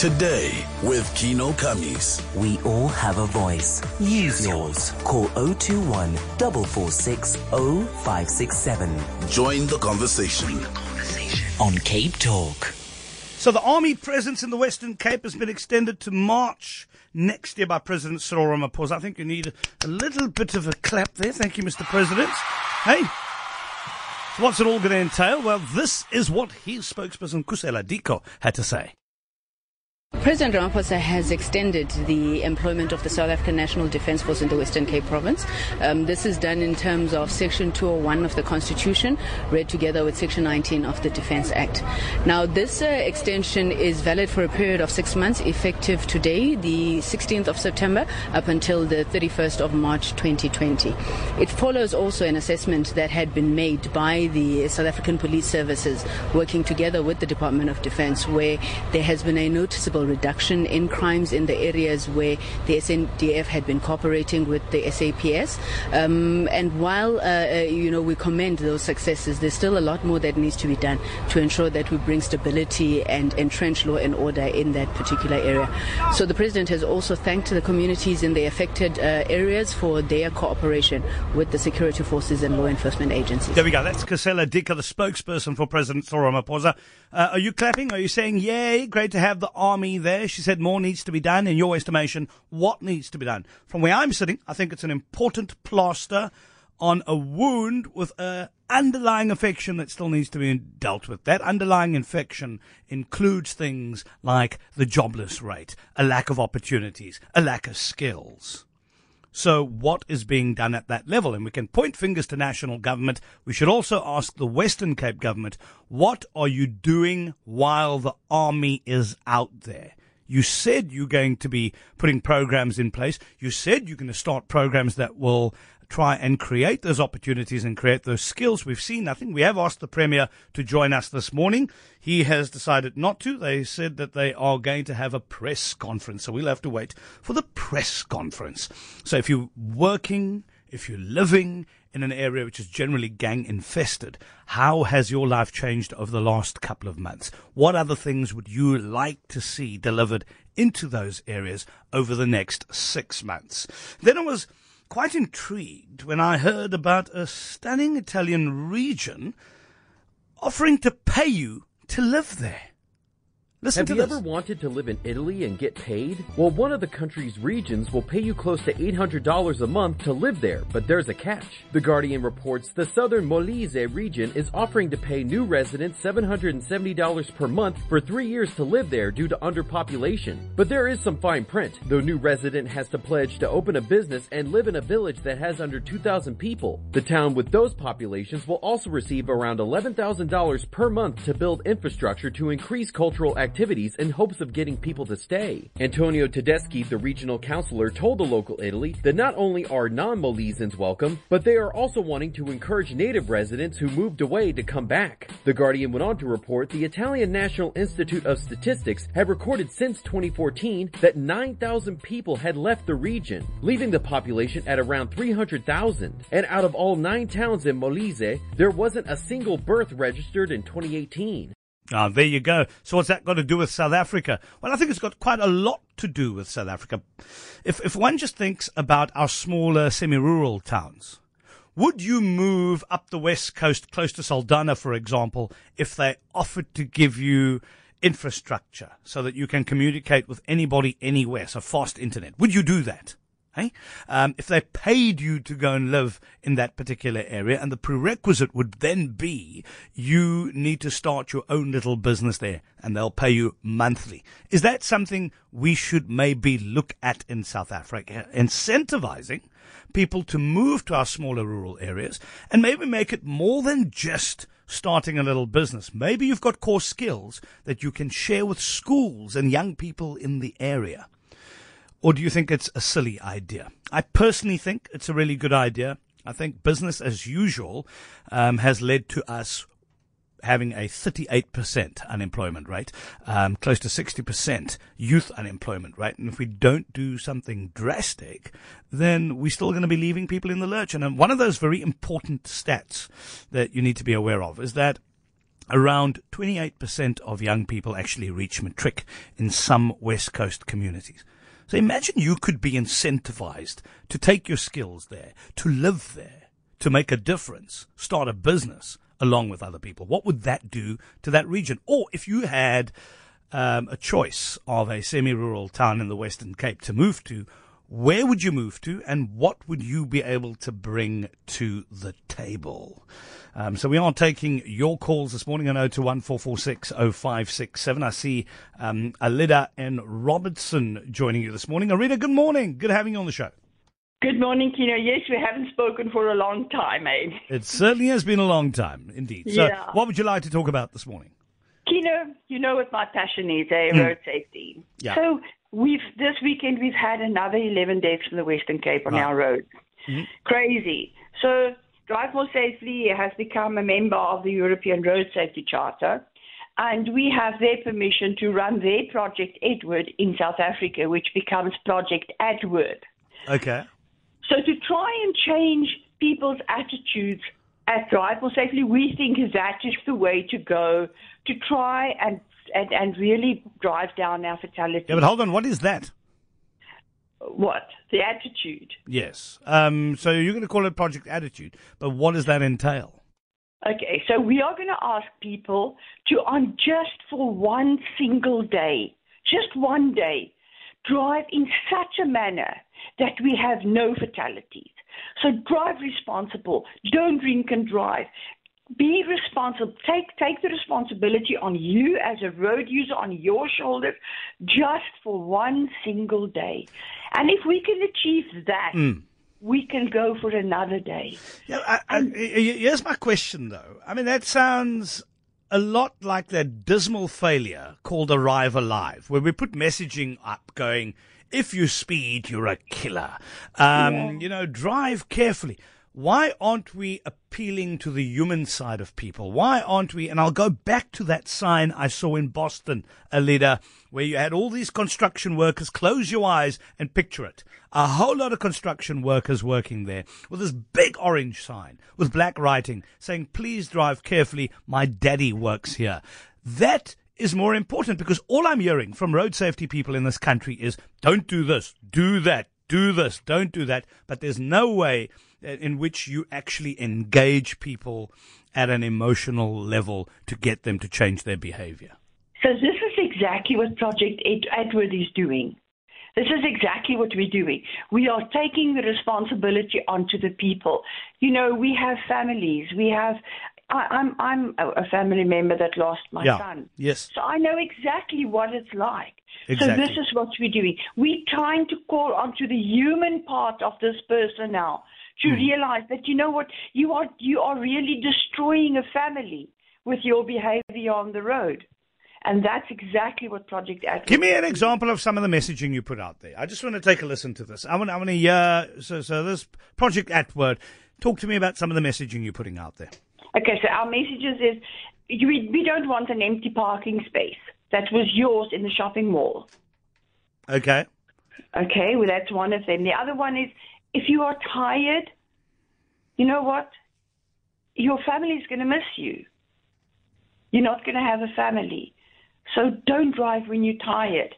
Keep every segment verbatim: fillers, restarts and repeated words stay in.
Today with Kino Kamis. We all have a voice. Use yours. Call zero two one, four four six, zero five six seven. Join the conversation. On Cape Talk. So the army presence in the Western Cape has been extended to March next year by President Cyril Ramaphosa. I think you need a little bit of a clap there. Thank you, Mister President. Hey, so what's it all going to entail? Well, this is what his spokesperson, Khusela Diko, had to say. President Ramaphosa has extended the employment of the South African National Defence Force in the Western Cape Province. Um, this is done in terms of Section two oh one of the Constitution, read together with Section nineteen of the Defence Act. Now, this uh, extension is valid for a period of six months, effective today, the sixteenth of September, up until the thirty-first of March twenty twenty. It follows also an assessment that had been made by the South African Police Services, working together with the Department of Defence, where there has been a noticeable reduction in crimes in the areas where the S N D F had been cooperating with the S A P S. Um, and while, uh, uh, you know, we commend those successes, there's still a lot more that needs to be done to ensure that we bring stability and entrench law and order in that particular area. So the President has also thanked the communities in the affected uh, areas for their cooperation with the security forces and law enforcement agencies. There we go. That's Khusela Diko, the spokesperson for President Cyril Ramaphosa. Uh, are you clapping? Are you saying, yay, great to have the army there? She said more needs to be done. In your estimation, what needs to be done? From where I'm sitting, I think it's an important plaster on a wound with an underlying infection that still needs to be dealt with. That underlying infection includes things like the jobless rate, a lack of opportunities, a lack of skills. So what is being done at that level? And we can point fingers to national government. We should also ask the Western Cape government, what are you doing while the army is out there? You said you're going to be putting programs in place. You said you're going to start programs that will try and create those opportunities and create those skills. We've seen nothing. We have asked the Premier to join us this morning. He has decided not to. They said that they are going to have a press conference. So we'll have to wait for the press conference. So if you're working, if you're living in an area which is generally gang infested, how has your life changed over the last couple of months? What other things would you like to see delivered into those areas over the next six months? Then I was quite intrigued when I heard about a stunning Italian region offering to pay you to live there. Listen Have to you this. ever wanted to live in Italy and get paid? Well, one of the country's regions will pay you close to eight hundred dollars a month to live there, but there's a catch. The Guardian reports the southern Molise region is offering to pay new residents seven hundred seventy dollars per month for three years to live there due to underpopulation. But there is some fine print. The new resident has to pledge to open a business and live in a village that has under two thousand people. The town with those populations will also receive around eleven thousand dollars per month to build infrastructure to increase cultural activity. activities in hopes of getting people to stay. Antonio Tedeschi, the regional councillor, told the local Italy that not only are non-Molisans welcome, but they are also wanting to encourage native residents who moved away to come back. The Guardian went on to report the Italian National Institute of Statistics have recorded since twenty fourteen that nine thousand people had left the region, leaving the population at around three hundred thousand. And out of all nine towns in Molise, there wasn't a single birth registered in twenty eighteen. Ah, there you go. So what's that got to do with South Africa? Well, I think it's got quite a lot to do with South Africa. If if one just thinks about our smaller semi-rural towns, would you move up the west coast close to Saldanha, for example, if they offered to give you infrastructure so that you can communicate with anybody anywhere, so fast internet? Would you do that? Hey? Um, if they paid you to go and live in that particular area, and the prerequisite would then be you need to start your own little business there, and they'll pay you monthly. Is that something we should maybe look at in South Africa, incentivizing people to move to our smaller rural areas, and maybe make it more than just starting a little business? Maybe you've got core skills that you can share with schools and young people in the area. Or do you think it's a silly idea? I personally think it's a really good idea. I think business as usual um, has led to us having a thirty-eight percent unemployment rate, um, close to sixty percent youth unemployment rate. And if we don't do something drastic, then we're still going to be leaving people in the lurch. And one of those very important stats that you need to be aware of is that around twenty-eight percent of young people actually reach matric in some West Coast communities. So imagine you could be incentivized to take your skills there, to live there, to make a difference, start a business along with other people. What would that do to that region? Or if you had um, a choice of a semi-rural town in the Western Cape to move to, where would you move to, and what would you be able to bring to the table? Um, so we are taking your calls this morning on oh two one, four four six, oh five six seven. I see um, Alida and Robertson joining you this morning. Alida, good morning. Good having you on the show. Good morning, Kino. Yes, we haven't spoken for a long time, eh? It certainly has been a long time, indeed. So Yeah. what would you like to talk about this morning? Kino, you know what my passion is, eh? Mm. Road safety. Yeah. So we've this weekend we've had another eleven deaths in the Western Cape on Right. our roads. Mhm. Crazy. So Drive More Safely has become a member of the European Road Safety Charter, and we have their permission to run their Project Edward in South Africa, which becomes Project Edward. Okay. So to try and change people's attitudes at Drive More Safely, we think that is the way to go to try and, and, and really drive down our fatalities. Yeah, but hold on. What is that? What? The attitude. Yes. Um, so you're going to call it Project Attitude, but what does that entail? Okay, so we are going to ask people to, on just for one single day, just one day, drive in such a manner that we have no fatalities. So drive responsible. Don't drink and drive. Be responsible. Take take the responsibility on you as a road user, on your shoulders, just for one single day. And if we can achieve that, Mm. we can go for another day. Yeah, I, I, I- here's my question, though. I mean, that sounds a lot like that dismal failure called Arrive Alive, where we put messaging up going, if you speed, you're a killer. Um, Yeah. You know, drive carefully. Why aren't we appealing to the human side of people? Why aren't we? And I'll go back to that sign I saw in Boston, Alida, where you had all these construction workers. Close your eyes and picture it. A whole lot of construction workers working there with this big orange sign with black writing saying, please drive carefully. My daddy works here. That is more important because all I'm hearing from road safety people in this country is don't do this, do that, do this, don't do that. But there's no way in which you actually engage people at an emotional level to get them to change their behavior. So this is exactly what Project Ed- Edward is doing. This is exactly what we're doing. We are taking the responsibility onto the people. You know, we have families. We have. I, I'm I'm a a family member that lost my Yeah. son. Yes. So I know exactly what it's like. Exactly. So this is what we're doing. We're trying to call onto the human part of this person now to Hmm. realize that, you know what, you are you are really destroying a family with your behavior on the road. And that's exactly what Project Atlas. Give me an example of some of the messaging you put out there. I just want to take a listen to this. I want, I want to hear, so, so this Project Atword, talk to me about some of the messaging you're putting out there. Okay, so our messages is we, we don't want an empty parking space. That was yours in the shopping mall. Okay. Okay, well, that's one of them. The other one is if you are tired, you know what? Your family is going to miss you. You're not going to have a family. So don't drive when you're tired.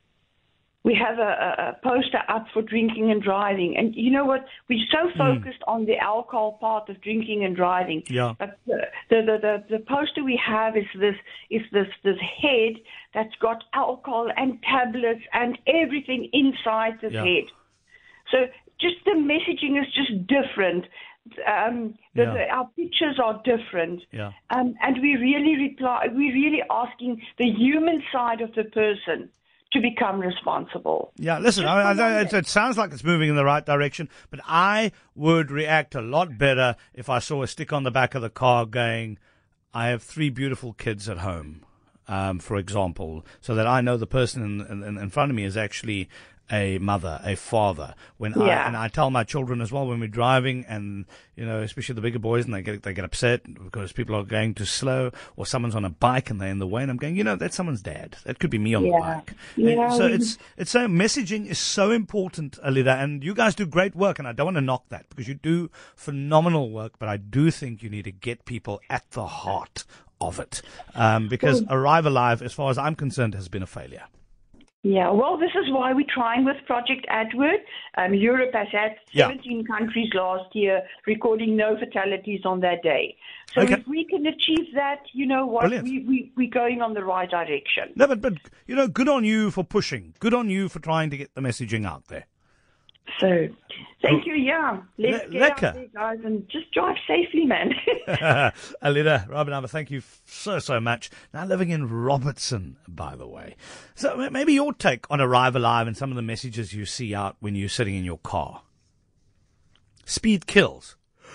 We have a, a, a poster up for drinking and driving. And you know what? We're so focused on the alcohol part of drinking and driving. Yeah. But the, the, the, the, the poster we have is this is this this head that's got alcohol and tablets and everything inside this Yeah. head. So just the messaging is just different. Um, the, Yeah. the, our pictures are different. Yeah. Um, and we really reply. We're really asking the human side of the person to become responsible. Yeah, listen, Just I, I, for one it, day. it sounds like it's moving in the right direction, but I would react a lot better if I saw a stick on the back of the car going, I have three beautiful kids at home, um, for example, so that I know the person in, in, in front of me is actually a mother, a father. When I, Yeah. and I tell my children as well when we're driving, and you know, especially the bigger boys, and they get they get upset because people are going too slow, or someone's on a bike and they're in the way, and I'm going, you know, that's someone's dad. That could be me on the Yeah. bike. Yeah, And so we- it's it's so messaging is so important, Alida, and you guys do great work, and I don't want to knock that because you do phenomenal work, but I do think you need to get people at the heart of it. Um, because Arrive Alive, as far as I'm concerned, has been a failure. Yeah, well, this is why we're trying with Project Edward. Um, Europe has had seventeen yeah. countries last year recording no fatalities on that day. So okay. if we can achieve that, you know what, we, we, we're going on the right direction. No, but, but, you know, good on you for pushing. Good on you for trying to get the messaging out there. So, thank you, yeah. Let's Le- get out there, guys, and just drive safely, man. Alida Raubenheimer, thank you so, so much. Now living in Robertson, by the way. So maybe your take on Arrive Alive and some of the messages you see out when you're sitting in your car. Speed kills.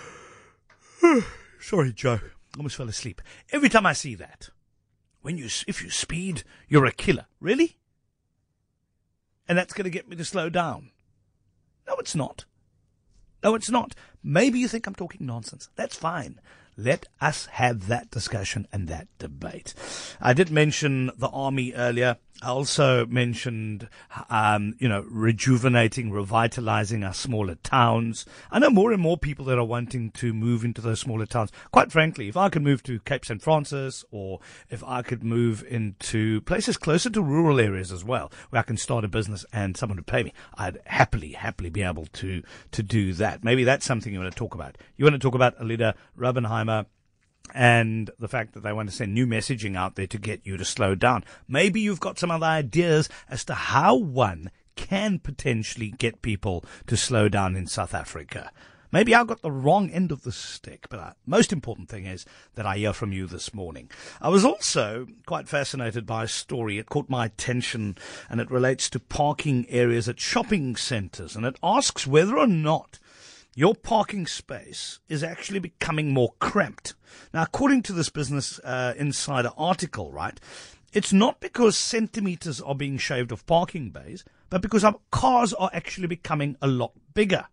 Sorry, Joe. Almost fell asleep. Every time I see that, when you if you speed, you're a killer. Really? And that's going to get me to slow down. No, it's not. No, it's not. Maybe you think I'm talking nonsense. That's fine. Let us have that discussion and that debate. I did mention the army earlier. I also mentioned, um, you know, rejuvenating, revitalizing our smaller towns. I know more and more people that are wanting to move into those smaller towns. Quite frankly, if I could move to Cape Saint Francis, or if I could move into places closer to rural areas as well, where I can start a business and someone would pay me, I'd happily, happily be able to, to do that. Maybe that's something you want to talk about. You want to talk about Alida Raubenheimer and the fact that they want to send new messaging out there to get you to slow down. Maybe you've got some other ideas as to how one can potentially get people to slow down in South Africa. Maybe I got the wrong end of the stick, but the most important thing is that I hear from you this morning. I was also quite fascinated by a story. It caught my attention, and it relates to parking areas at shopping centres, and it asks whether or not your parking space is actually becoming more cramped. Now, according to this Business uh, Insider article, right, it's not because centimetres are being shaved off parking bays, but because our cars are actually becoming a lot bigger.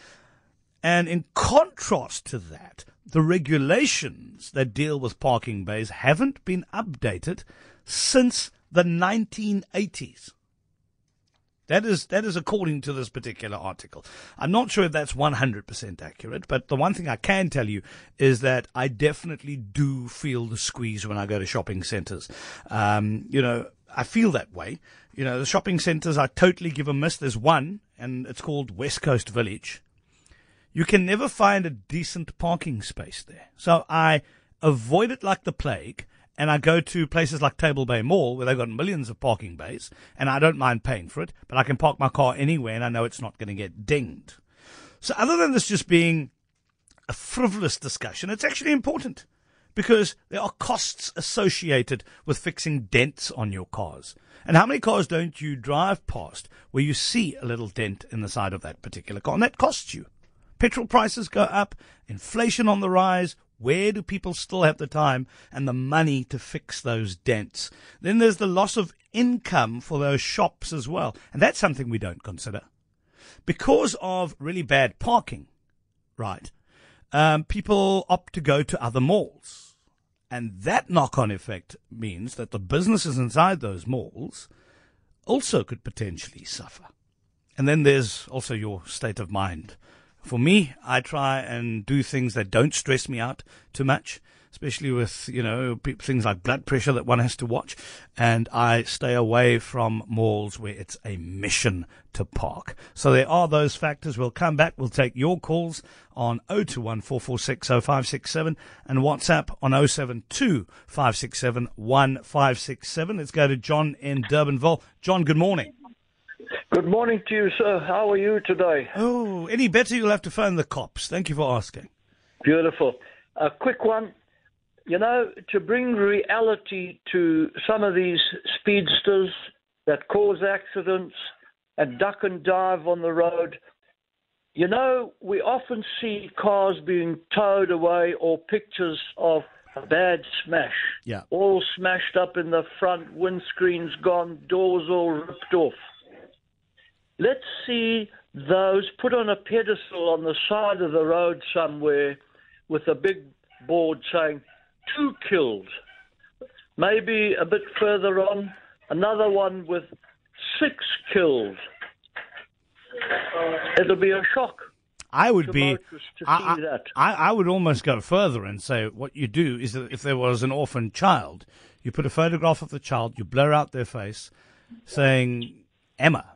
And in contrast to that, the regulations that deal with parking bays haven't been updated since the nineteen eighties. That is that is according to this particular article. I'm not sure if that's one hundred percent accurate, but the one thing I can tell you is that I definitely do feel the squeeze when I go to shopping centres. Um, you know, I feel that way. You know, the shopping centres I totally give a miss. There's one, and it's called West Coast Village. You can never find a decent parking space there. So I avoid it like the plague. And I go to places like Table Bay Mall, where they've got millions of parking bays, and I don't mind paying for it, but I can park my car anywhere, and I know it's not going to get dinged. So other than this just being a frivolous discussion, it's actually important, because there are costs associated with fixing dents on your cars. And how many cars don't you drive past where you see a little dent in the side of that particular car, and that costs you? Petrol prices go up, inflation on the rise. Where do people still have the time and the money to fix those dents? Then there's the loss of income for those shops as well. And that's something we don't consider. Because of really bad parking, right, um, people opt to go to other malls. And that knock-on effect means that the businesses inside those malls also could potentially suffer. And then there's also your state of mind. For me, I try and do things that don't stress me out too much, especially with, you know, things like blood pressure that one has to watch. And I stay away from malls where it's a mission to park. So there are those factors. We'll come back. We'll take your calls on oh two one, four four six, oh five six seven and WhatsApp on oh seven two, five six seven, one five six seven. Let's go to John in Durbanville. John, good morning. Good morning to you, sir. How are you today? Oh, any better, you'll have to phone the cops. Thank you for asking. Beautiful. A quick one. You know, to bring reality to some of these speedsters that cause accidents and duck and dive on the road, you know, we often see cars being towed away or pictures of a bad smash. Yeah. All smashed up in the front, windscreen's gone, doors all ripped off. Let's see those put on a pedestal on the side of the road somewhere with a big board saying, two killed. Maybe a bit further on, another one with six killed. It'll be a shock. I would be. tumultuous to I, see that. I, I would almost go further and say what you do is that if there was an orphan child, you put a photograph of the child, you blur out their face, saying Emma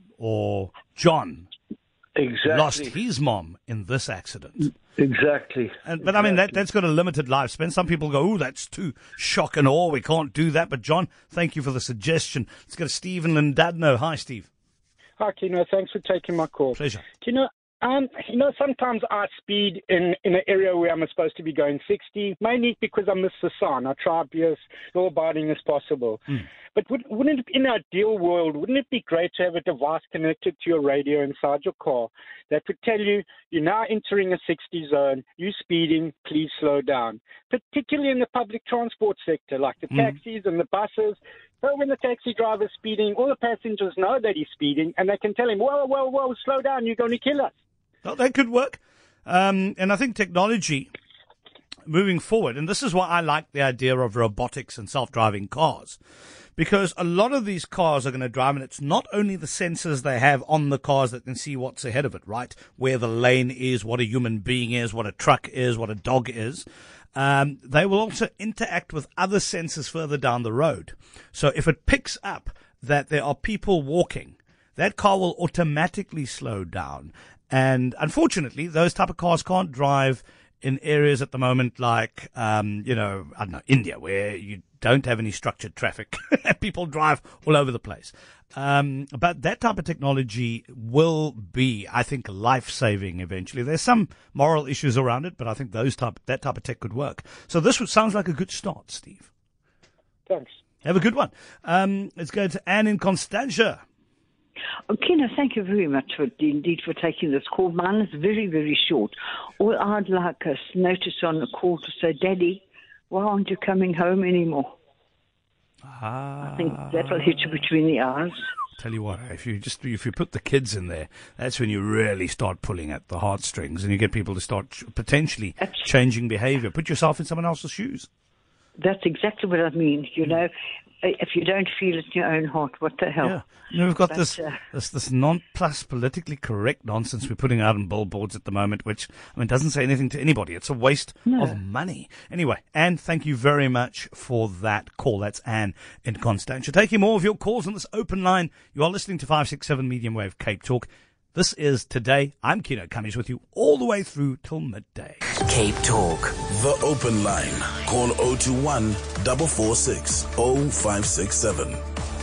or John Exactly. lost his mom in this accident. Exactly. And, but I mean, that, that's got a limited lifespan. Some people go, oh, that's too shock and awe. We can't do that. But John, thank you for the suggestion. Let's go to Stephen Lindadno. Hi, Steve. Hi, Kino. Thanks for taking my call. Pleasure. Kino, um, you know, sometimes I speed in, in an area where I'm supposed to be going sixty, mainly because I'm Mister San. I try to be as law-abiding as possible. Mm. But would, wouldn't it, in our ideal world, wouldn't it be great to have a device connected to your radio inside your car that would tell you you're now entering a sixty zone, you're speeding, please slow down, particularly in the public transport sector, like the taxis mm. and the buses. So when the taxi driver's speeding, all the passengers know that he's speeding, and they can tell him, whoa, whoa, whoa, slow down, you're going to kill us. Well, that could work. Um, and I think technology moving forward, and this is why I like the idea of robotics and self-driving cars, because a lot of these cars are going to drive, and it's not only the sensors they have on the cars that can see what's ahead of it, right? Where the lane is, what a human being is, what a truck is, what a dog is. Um, they will also interact with other sensors further down the road. So if it picks up that there are people walking, that car will automatically slow down. And unfortunately, those type of cars can't drive in areas at the moment like, um, you know, I don't know, India, where you don't have any structured traffic. People drive all over the place. Um, but that type of technology will be, I think, life-saving eventually. There's some moral issues around it, but I think those type that type of tech could work. So this would, sounds like a good start, Steve. Thanks. Have a good one. Um, let's go to Anne in Constantia. Okay, no, thank you very much for indeed for taking this call. Mine is very, very short. All I'd like us notice on the call to say, Daddy, why aren't you coming home anymore? Ah. I think that'll hit you between the eyes. Tell you what, if you just if you put the kids in there, that's when you really start pulling at the heartstrings, and you get people to start ch- potentially that's, changing behavior. Put yourself in someone else's shoes. That's exactly what I mean. You know, if you don't feel it in your own heart, what the hell? Yeah. You know, we've got but, this, uh, this this non-plus politically correct nonsense we're putting out on billboards at the moment, which, I mean, doesn't say anything to anybody. It's a waste no. of money. Anyway, Anne, thank you very much for that call. That's Anne in Constantia. Taking more of your calls on this open line. You are listening to five six seven Medium Wave Cape Talk. This is Today. I'm Kino Cummings with you all the way through till midday. Cape Talk. The Open Line. Call zero two one, four four six, zero five six seven.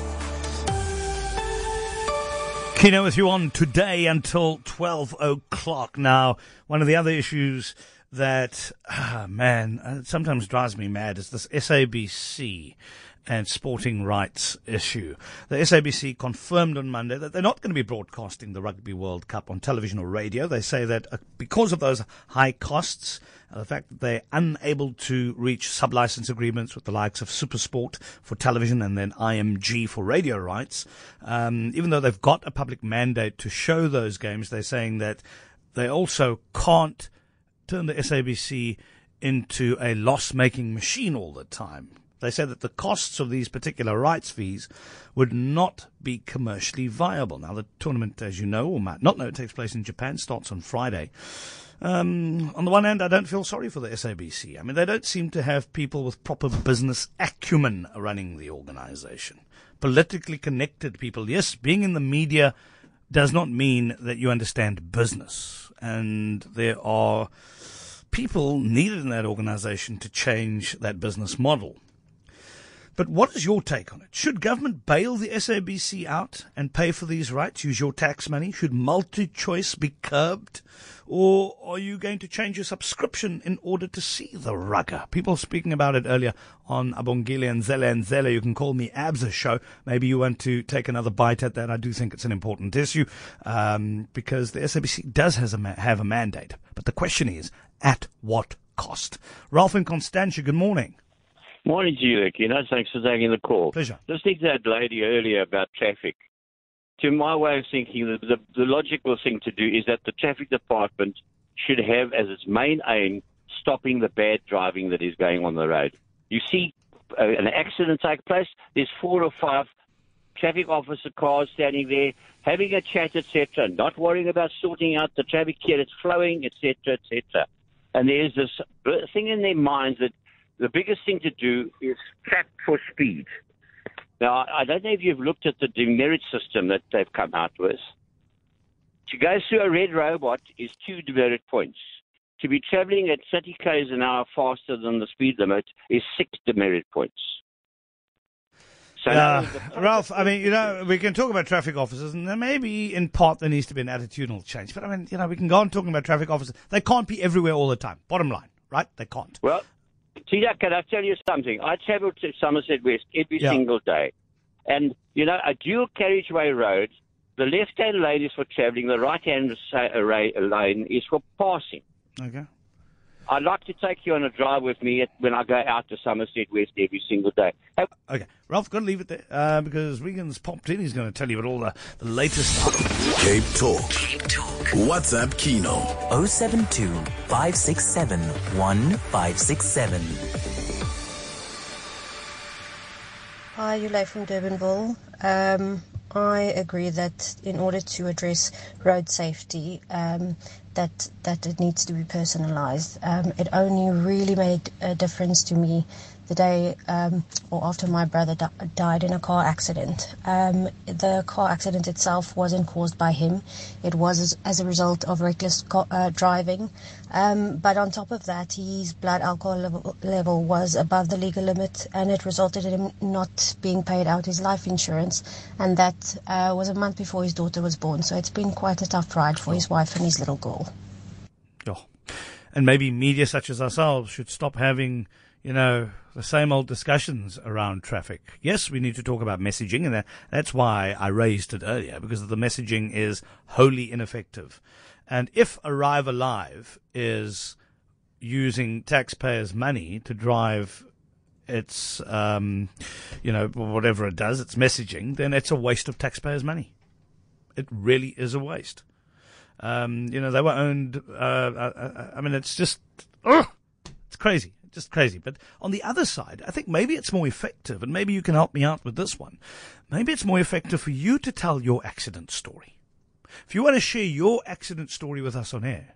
Kino with you on Today until twelve o'clock. Now, one of the other issues that, ah, man, uh, sometimes drives me mad is this S A B C and sporting rights issue. The S A B C confirmed on Monday that they're not going to be broadcasting the Rugby World Cup on television or radio. They say that uh, because of those high costs, uh, the fact that they're unable to reach sub-license agreements with the likes of SuperSport for television and then I M G for radio rights, um, even though they've got a public mandate to show those games, they're saying that they also can't turn the S A B C into a loss-making machine all the time. They said that the costs of these particular rights fees would not be commercially viable. Now, the tournament, as you know, or might not know, it takes place in Japan, starts on Friday. Um, on the one hand, I don't feel sorry for the S A B C. I mean, they don't seem to have people with proper business acumen running the organization. Politically connected people. Yes, being in the media does not mean that you understand business. And there are people needed in that organization to change that business model. But what is your take on it? Should government bail the S A B C out and pay for these rights, use your tax money? Should multi-choice be curbed? Or are you going to change your subscription in order to see the rugger? People speaking about it earlier on Abongile and Zele and Zele. You can call me Abza Show. Maybe you want to take another bite at that. I do think it's an important issue um, because the S A B C does has a ma- have a mandate. But the question is, at what cost? Ralph in Constantia, good morning. Morning to you, Kino. Thanks for taking the call. Pleasure. Listening to that lady earlier about traffic, to my way of thinking, the, the, the logical thing to do is that the traffic department should have as its main aim stopping the bad driving that is going on the road. You see uh, an accident take place, there's four or five traffic officer cars standing there, having a chat, et cetera, not worrying about sorting out the traffic here, it's flowing, et cetera, et cetera. And there's this thing in their minds that the biggest thing to do is trap for speed. Now, I don't know if you've looked at the demerit system that they've come out with. To go through a red robot is two demerit points. To be traveling at thirty kilometers an hour faster than the speed limit is six demerit points. So uh, Ralph, I mean, you know, we can talk about traffic officers, and there maybe in part there needs to be an attitudinal change. But I mean, you know, we can go on talking about traffic officers. They can't be everywhere all the time. Bottom line, right? They can't. Well, Tina, can I tell you something? I travel to Somerset West every yeah. single day. And, you know, a dual carriageway road, the left-hand lane is for traveling, the right-hand lane is for passing. Okay. I'd like to take you on a drive with me at, when I go out to Somerset West every single day. Have- okay. Ralph, got to leave it there uh, because Regan's popped in. He's going to tell you about all the, the latest. Cape Talk. Cape Talk. WhatsApp Kino. oh seven two, five six seven, one five six seven. Hi, Yulay from Durbanville. Um, I agree that in order to address road safety, um, that that it needs to be personalised. Um, it only really made a difference to me the day um, or after my brother di- died in a car accident. Um, the car accident itself wasn't caused by him. It was as, as a result of reckless co- uh, driving. Um, but on top of that, his blood alcohol level, level was above the legal limit, and it resulted in him not being paid out his life insurance. And that uh, was a month before his daughter was born. So it's been quite a tough ride for his wife and his little girl. Oh. And maybe media such as ourselves should stop having, you know, the same old discussions around traffic. Yes, we need to talk about messaging, and that, that's why I raised it earlier, because the messaging is wholly ineffective. And if Arrive Alive is using taxpayers' money to drive its, um, you know, whatever it does, its messaging, then it's a waste of taxpayers' money. It really is a waste. Um, you know, they were owned, uh, uh, I mean, it's just, ugh, it's crazy. Just crazy. But on the other side, I think maybe it's more effective, and maybe you can help me out with this one. Maybe it's more effective for you to tell your accident story. If you want to share your accident story with us on air,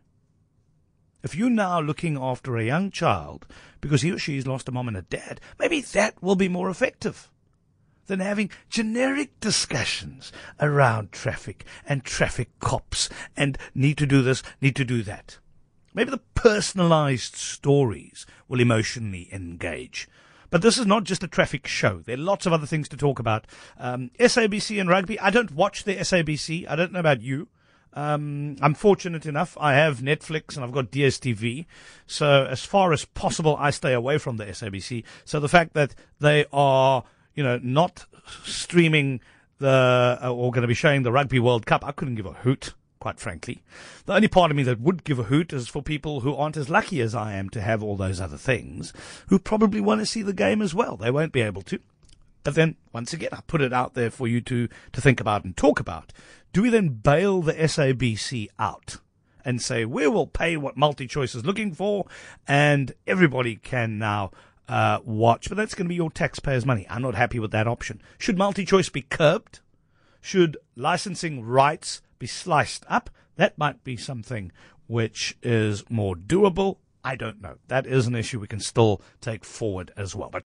if you're now looking after a young child because he or she has lost a mom and a dad, maybe that will be more effective than having generic discussions around traffic and traffic cops and need to do this, need to do that. Maybe the personalized stories will emotionally engage. But this is not just a traffic show. There are lots of other things to talk about. Um, S A B C and rugby. I don't watch the S A B C. I don't know about you. Um, I'm fortunate enough. I have Netflix and I've got D S T V. So as far as possible, I stay away from the S A B C. So the fact that they are, you know, not streaming the, uh, or going to be showing the Rugby World Cup, I couldn't give a hoot, quite frankly. The only part of me that would give a hoot is for people who aren't as lucky as I am to have all those other things, who probably want to see the game as well. They won't be able to. But then, once again, I put it out there for you to, to think about and talk about. Do we then bail the S A B C out and say, we will pay what MultiChoice is looking for, and everybody can now uh, watch? But that's going to be your taxpayers' money. I'm not happy with that option. Should MultiChoice be curbed? Should licensing rights be sliced up? That might be something which is more doable. I don't know. That is an issue we can still take forward as well. But